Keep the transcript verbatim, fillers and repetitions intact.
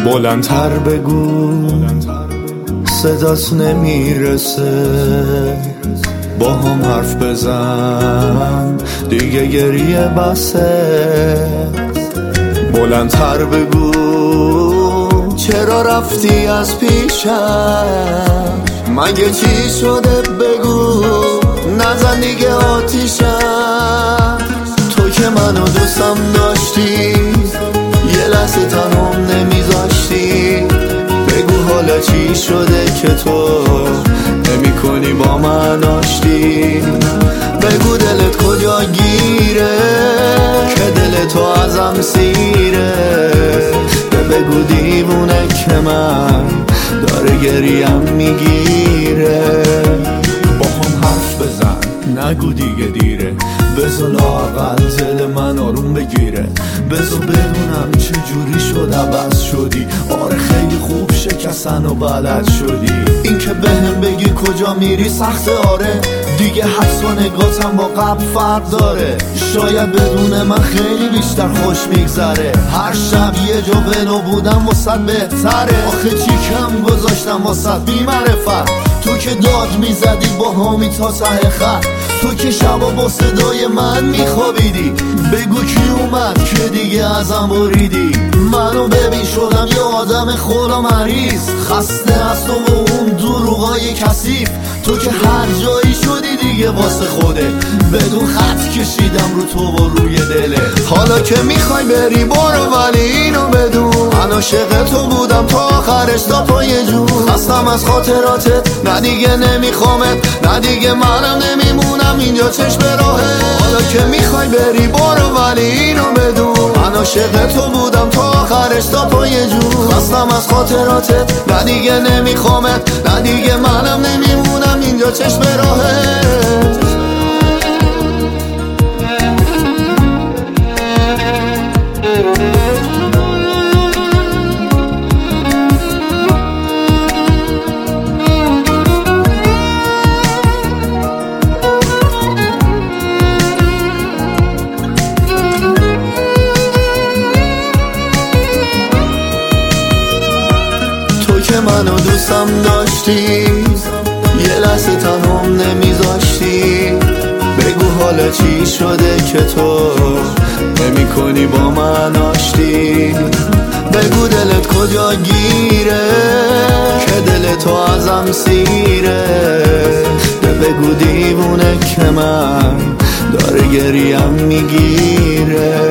بلندتر بگو صدات نمیرسه، با هم حرف بزن دیگه گریه بسه. بلندتر بگو چرا رفتی از پیشم، مگه چی شده بگو، نزن دیگه آتیشم. تو که منو دوستم داشتی، یه لحظه تنهم نمیذاشتی. بگو حالا چی شده که تو نمی کنی با من آشتی. بگو دلت کجا گیره که دل تو ازم سیره. بگو دیوونه که من داره گریم میگیره. با هم حرف بزن نگو دیگه دیره، بذار لااقل دل من آروم بگیره. بذار بدونم چه جوری شد عوض شدی. آره خیلی خوب شکستن و بلد شدی. این که بهم بگی کجا میری سخته، آره دیگه حس و نگاتم با قبل فرق داره. شاید بدون من خیلی بیشتر خوش میگذره. هر شب یه جا ولو بودم واسه بهتره. آخه چی کم گذاشتم واسه بی معرفت. تو که داد میزدی با همی تا ته خط. تو که شبا با صدای من میخوابیدی. بگو کی اومد که دیگه ازم بریدی. منو ببین شدم یه آدم خدا مریض، خسته از تو و اون دروغای کثیف. تو که هر جایی شدی دیگه واسه خوده. بدون خط کشیدم رو تو و روی دله. حالا که میخوای بری برو، ولی اینو بدون من عاشق تو بودم تا آخرش تا پای جون. خستم از خاطراتت، نه دیگه نمیخوامت، نه دیگه منم نمیمونم اینجا چشم راهه. حالا که میخوای بری برو، ولی اینو بدون من عاشق تو بودم تا آخرش تا پای جون. خستم از خاطراتت، نه دیگه نمیخوامت، نه دیگه منم نمیمونم اینجا چشم راهه. که منو دوستم داشتی، یه لحظه تنهم نمیذاشتی. بگو حالا چی شده که تو نمی کنی با من آشتی. بگو دلت کجا گیره که دل تو ازم سیره. بگو دیوونه که من داره گریم میگیره.